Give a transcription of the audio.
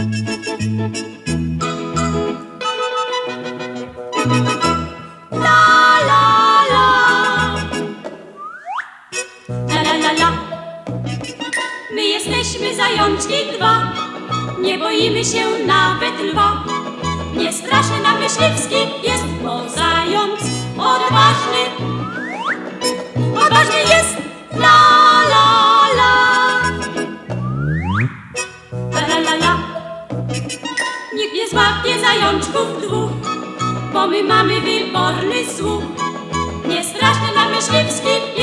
La la la, la la la la. My jesteśmy zajączki dwa, nie boimy się nawet lwa. Nie straszny nam myśliwski jest, bo zając odważny. Odważny jest, la la la, la la la la. Nikt nie złapie zajączków dwóch, bo my mamy wyborny słuch. Nie straszny nam myśliwski